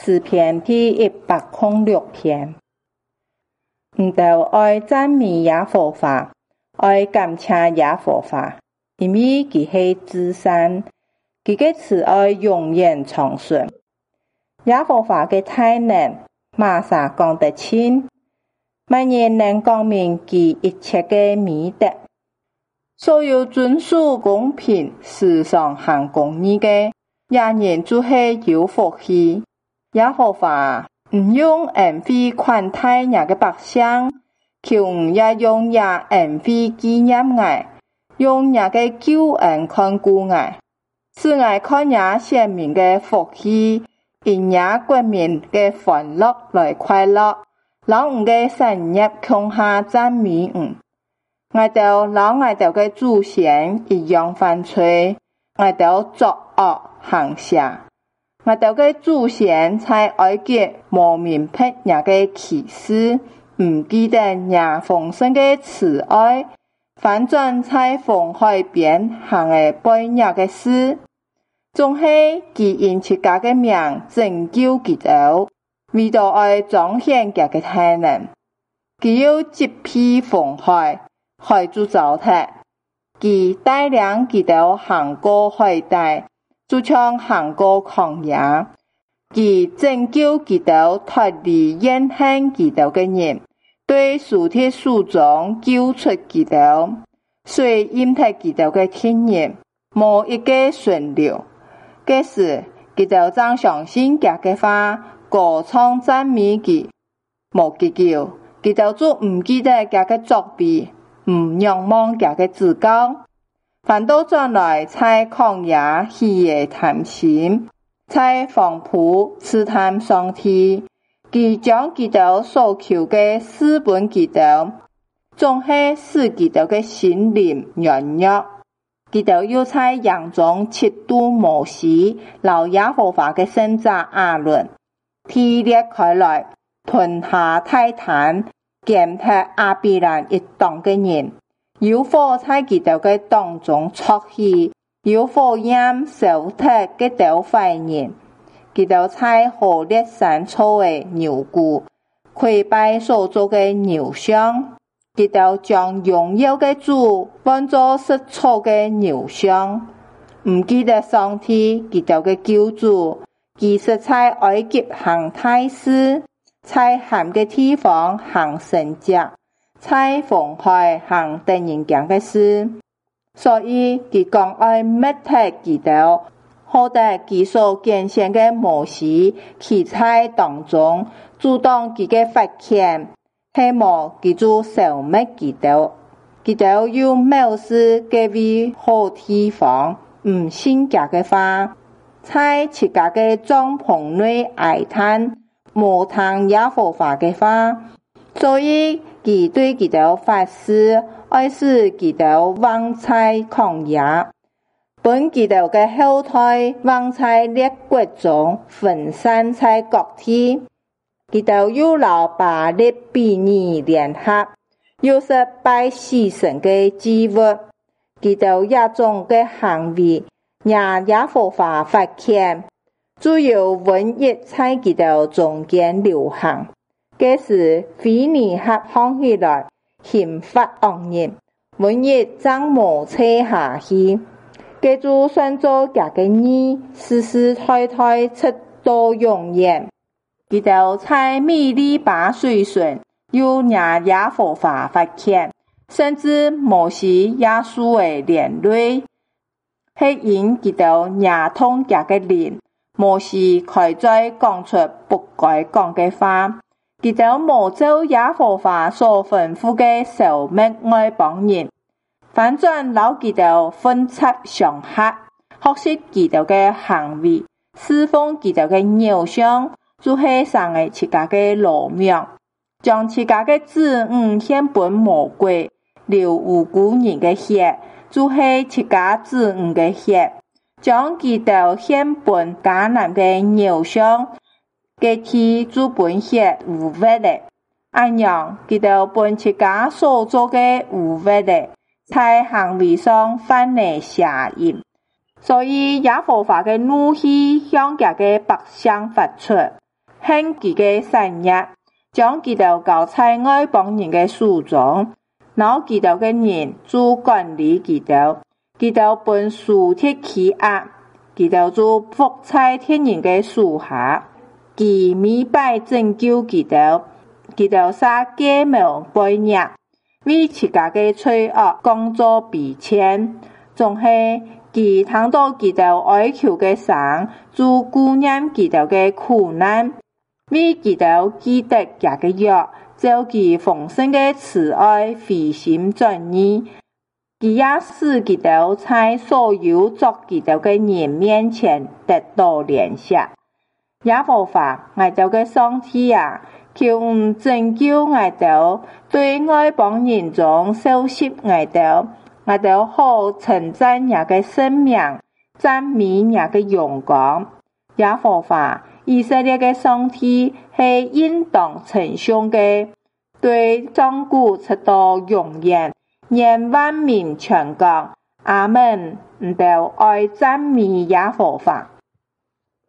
詩篇第106篇。毋著愛讚美耶和華，愛感謝耶和華，因為佢係至善，佢嘅慈愛永遠長存。耶和華嘅大能，瑪莎講得清，萬人能講明佢一切嘅美德。所有遵守公平、時常行公義嘅，人人就係有福氣。耶和華唔用恩惠款待人嘅百姓，求也用也恩惠紀念我，用人嘅救恩看顧我，使我看也先民嘅福氣，因也國民嘅歡樂來快樂，老吾嘅產業共下讚美我哋老我哋嘅祖先一樣犯罪，我哋作惡行邪。我哋嘅祖先在埃及無明白人嘅啟示，唔記得人豐盛嘅慈愛，反轉在紅海邊行嘅悖逆嘅事，總係佢因自家嘅名拯救佢哋，為咗愛彰顯佢嘅大能，佢要擊斃紅海，海就糟蹋，佢帶領佢哋行過海帶，就像行過曠野，佢拯救佢哋脫離怨恨佢哋嘅人，對屍體書中救出佢哋，雖淹沒佢哋嘅天人，無一個順流。這時，佢哋將相信佢嘅話，歌唱讚美佢，無結局，佢哋就唔記得佢嘅作為，唔仰望佢嘅至高。反倒轉來，在曠野喜悦貪心，在荒蕪試探上帝，佢將佢哋所求嘅賜本佢哋，總係使佢哋嘅心靈軟弱。佢哋又在營中嫉妒摩西，留耶和華嘅聖者亞倫，天裂開來，吞下泰坦，踐踏亞比蘭一黨嘅人。有火在佢哋嘅當中戳起，有火焰燒剔佢哋壞人。佢哋在何烈山造嘅牛牯，潰敗所做嘅牛像。佢哋將榮耀嘅主換作食草嘅牛像，唔記得上帝佢哋嘅救主，其實在埃及行大事，在咸嘅地方行神蹟，在紅海行得人驚嘅事，所以佢講愛滅絕佢哋，好得佢所揀選嘅摩西，企在當中阻擋佢嘅發現，希望佢就消滅佢哋。佢哋要藐視嗰位好地方，唔信佢嘅話，在自家嘅帳篷內哀嘆，無聽耶和華嘅話，所以佢對佢哋發誓，愛使佢哋忘在曠野，本佢哋嘅後代忘在列國中，分散在各地。佢哋又留巴力比尼聯合，又是拜死神嘅祭物。佢哋一種嘅行為，讓耶和華發現，只有瘟疫在佢哋中間流行。這時腓尼哈看起來刑罰惡人，瘟疫將無切下去。這就算做佢嘅義，世世代代直到永遠。佢哋在米利巴水順，又讓耶和華發現，甚至摩西亞述嘅連累，係因佢哋惹痛佢嘅靈，摩西開再講出不該講嘅話。佢哋無照耶和華所吩咐嘅消滅外邦人，反轉老佢哋分拆上下，學習佢哋嘅行為，侍奉佢哋嘅偶像，就係上嘅自家嘅羅命，將自家嘅子女獻本魔鬼，流無辜人嘅血，就係自家子女嘅血，將佢哋獻本迦南嘅偶像。嘅天主本血無謂的，按樣佢哋本自家所做嘅無謂的，在行為上犯了邪淫，所以耶和華嘅怒氣向佢嘅百姓發出， 獻佢嘅產業，將佢哋交在外邦人嘅手中，然後佢哋嘅人做管理佢哋，佢哋本樹鐵欺壓，佢哋做服在天人嘅樹下，佢米拜拯救佢哋，佢哋撒假冒悖逆，為自家嘅罪惡講作比愆，總係佢聽到佢哋哀求嘅聲，做顧念佢哋嘅苦難，為佢哋記得佢嘅約，照佢豐盛嘅慈愛回心轉意，佢也使佢哋在所有作佢哋嘅人面前得到憐恤。耶和華我哋嘅上帝啊，求拯救我哋，對外邦人中收拾我哋好稱讚你嘅聖名，讚美你嘅榮光。耶和華以色列嘅上帝係應當稱頌嘅，對上古直到永遠，願萬民傳講阿們，唔到愛讚美耶和華。